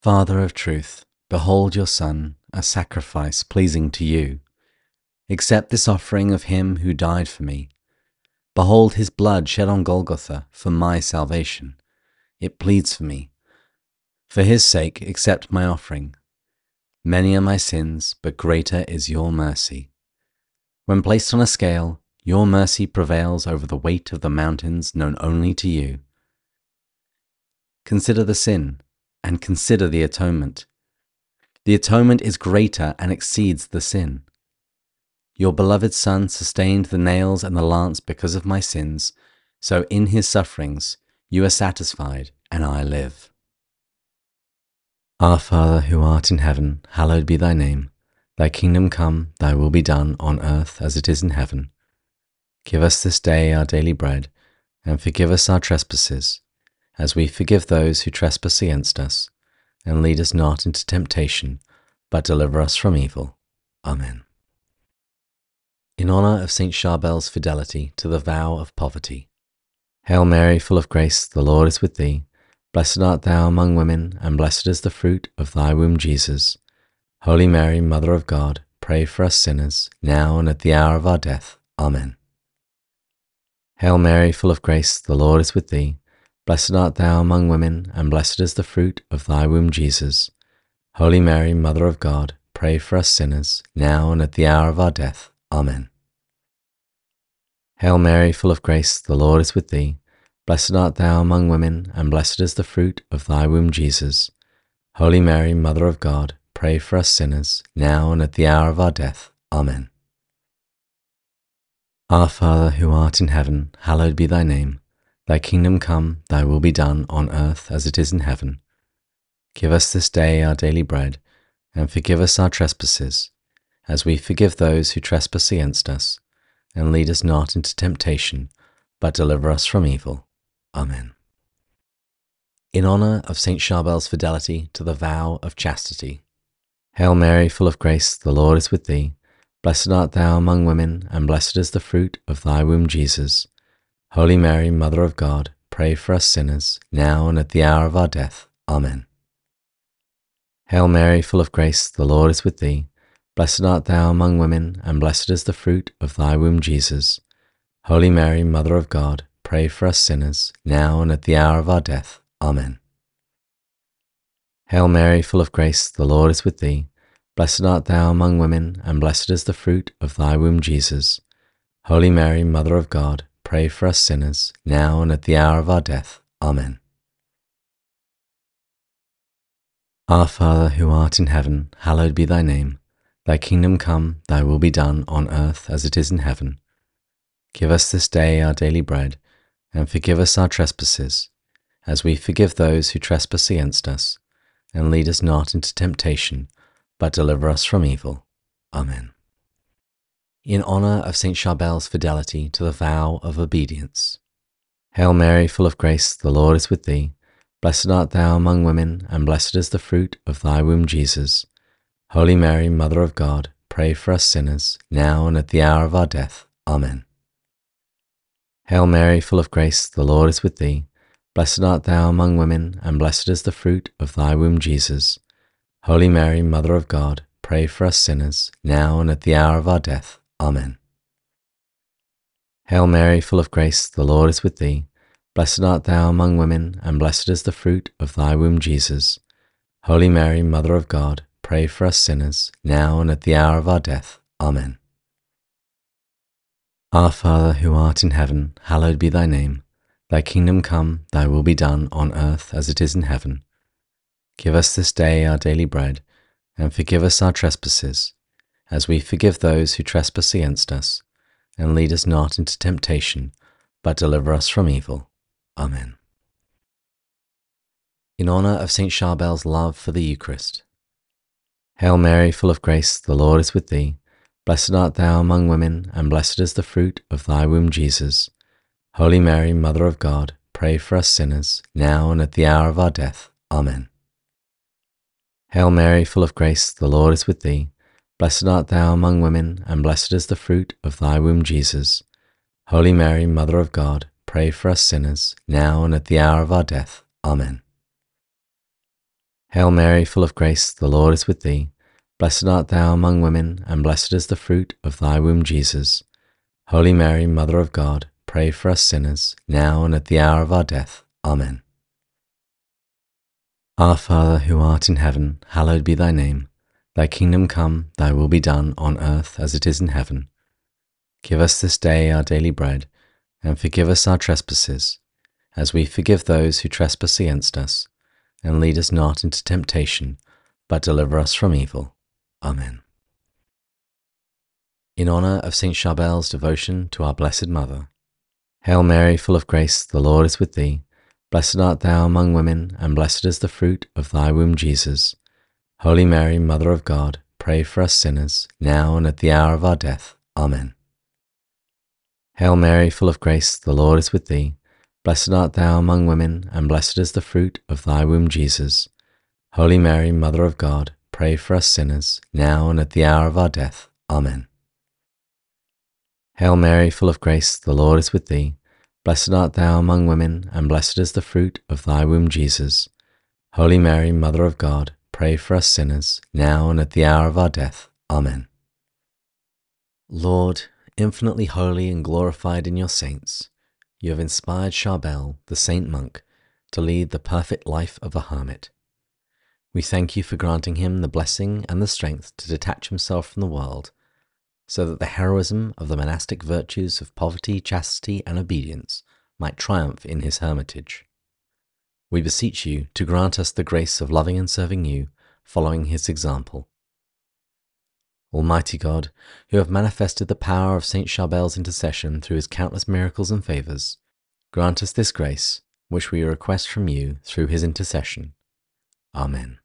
Father of truth, behold your Son, a sacrifice pleasing to you. Accept this offering of him who died for me. Behold his blood shed on Golgotha for my salvation. It pleads for me. For his sake, accept my offering. Many are my sins, but greater is your mercy. When placed on a scale, your mercy prevails over the weight of the mountains known only to you. Consider the sin, and consider the atonement. The atonement is greater and exceeds the sin. Your beloved Son sustained the nails and the lance because of my sins, so in his sufferings you are satisfied, and I live. Our Father who art in heaven, hallowed be thy name. Thy kingdom come, thy will be done on earth as it is in heaven. Give us this day our daily bread, and forgive us our trespasses, as we forgive those who trespass against us. And lead us not into temptation, but deliver us from evil. Amen. In honor of Saint Charbel's fidelity to the vow of poverty. Hail Mary, full of grace, the Lord is with thee. Blessed art thou among women, and blessed is the fruit of thy womb, Jesus. Holy Mary, Mother of God, pray for us sinners, now and at the hour of our death. Amen. Hail Mary, full of grace, the Lord is with thee. Blessed art thou among women, and blessed is the fruit of thy womb, Jesus. Holy Mary, Mother of God, pray for us sinners, now and at the hour of our death. Amen. Hail Mary, full of grace, the Lord is with thee. Blessed art thou among women, and blessed is the fruit of thy womb, Jesus. Holy Mary, Mother of God, pray for us sinners, now and at the hour of our death. Amen. Our Father who art in heaven, hallowed be thy name. Thy kingdom come, thy will be done on earth as it is in heaven. Give us this day our daily bread, and forgive us our trespasses, as we forgive those who trespass against us. And lead us not into temptation, but deliver us from evil. Amen. In honor of Saint Charbel's fidelity to the vow of chastity. Hail Mary, full of grace, the Lord is with thee. Blessed art thou among women, and blessed is the fruit of thy womb, Jesus. Holy Mary, Mother of God, pray for us sinners, now and at the hour of our death. Amen. Hail Mary, full of grace, the Lord is with thee. Blessed art thou among women, and blessed is the fruit of thy womb, Jesus. Holy Mary, Mother of God, pray for us sinners, now and at the hour of our death. Amen. Hail Mary, full of grace, the Lord is with thee. Blessed art thou among women, and blessed is the fruit of thy womb, Jesus. Holy Mary, Mother of God, pray for us sinners, now and at the hour of our death. Amen. Our Father who art in heaven, hallowed be thy name. Thy kingdom come, thy will be done on earth as it is in heaven. Give us this day our daily bread, and forgive us our trespasses, as we forgive those who trespass against us. And lead us not into temptation, but deliver us from evil. Amen. In honor of Saint Charbel's fidelity to the vow of obedience. Hail Mary, full of grace, the Lord is with thee. Blessed art thou among women, and blessed is the fruit of thy womb, Jesus. Holy Mary, Mother of God, pray for us sinners, now and at the hour of our death. Amen. Hail Mary, full of grace, the Lord is with thee. Blessed art thou among women, and blessed is the fruit of thy womb, Jesus. Holy Mary, Mother of God, pray for us sinners, now and at the hour of our death. Amen. Hail Mary, full of grace, the Lord is with thee. Blessed art thou among women, and blessed is the fruit of thy womb, Jesus. Holy Mary, Mother of God, pray for us sinners, now and at the hour of our death. Amen. Our Father who art in heaven, hallowed be thy name. Thy kingdom come, thy will be done on earth as it is in heaven. Give us this day our daily bread, and forgive us our trespasses, as we forgive those who trespass against us. And lead us not into temptation, but deliver us from evil. Amen. In honor of Saint Charbel's love for the Eucharist. Hail Mary, full of grace, the Lord is with thee. Blessed art thou among women, and blessed is the fruit of thy womb, Jesus. Holy Mary, Mother of God, pray for us sinners, now and at the hour of our death. Amen. Hail Mary, full of grace, the Lord is with thee. Blessed art thou among women, and blessed is the fruit of thy womb, Jesus. Holy Mary, Mother of God, pray for us sinners, now and at the hour of our death. Amen. Hail Mary, full of grace, the Lord is with thee. Blessed art thou among women, and blessed is the fruit of thy womb, Jesus. Holy Mary, Mother of God, pray for us sinners, now and at the hour of our death. Amen. Our Father, who art in heaven, hallowed be thy name. Thy kingdom come, thy will be done, on earth as it is in heaven. Give us this day our daily bread, and forgive us our trespasses, as we forgive those who trespass against us. And lead us not into temptation, but deliver us from evil. Amen. In honor of Saint Charbel's devotion to our Blessed Mother. Hail Mary, full of grace, the Lord is with thee. Blessed art thou among women, and blessed is the fruit of thy womb, Jesus. Holy Mary, Mother of God, pray for us sinners, now and at the hour of our death. Amen. Hail Mary, full of grace, the Lord is with thee. Blessed art thou among women, and blessed is the fruit of thy womb, Jesus. Holy Mary, Mother of God, pray for us sinners, now and at the hour of our death. Amen. Hail Mary, full of grace, the Lord is with thee. Blessed art thou among women, and blessed is the fruit of thy womb, Jesus. Holy Mary, Mother of God, pray for us sinners, now and at the hour of our death. Amen. Lord, infinitely holy and glorified in your saints, you have inspired Charbel, the saint monk, to lead the perfect life of a hermit. We thank you for granting him the blessing and the strength to detach himself from the world, so that the heroism of the monastic virtues of poverty, chastity, and obedience might triumph in his hermitage. We beseech you to grant us the grace of loving and serving you, following his example. Almighty God, who have manifested the power of Saint Charbel's intercession through his countless miracles and favours, grant us this grace, which we request from you through his intercession. Amen.